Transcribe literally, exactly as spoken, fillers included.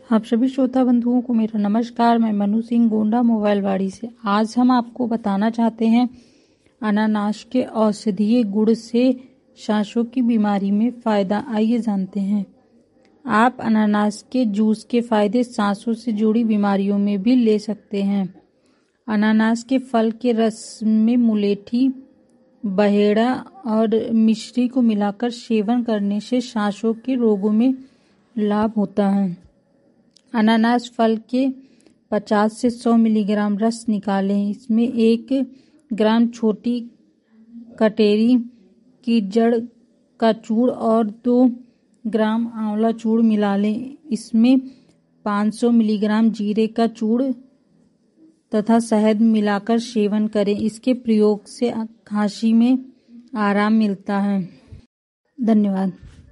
आप सभी श्रोता बंधुओं को मेरा नमस्कार। मैं मनु सिंह गोंडा मोबाइलवाड़ी से। आज हम आपको बताना चाहते हैं अनानास के औषधीय गुण से सांसों की बीमारी में फ़ायदा। आइए जानते हैं। आप अनानास के जूस के फ़ायदे सांसों से जुड़ी बीमारियों में भी ले सकते हैं। अनानास के फल के रस में मुलेठी, बहेड़ा और मिश्री को मिलाकर सेवन करने से सांसों के रोगों में लाभ होता है। अनानास फल के पचास से सौ मिलीग्राम रस निकालें। इसमें एक ग्राम छोटी कटेरी की जड़ का चूर्ण और दो ग्राम आंवला चूर्ण मिला लें। इसमें पाँच सौ मिलीग्राम जीरे का चूर्ण तथा शहद मिलाकर सेवन करें। इसके प्रयोग से खांसी में आराम मिलता है। धन्यवाद।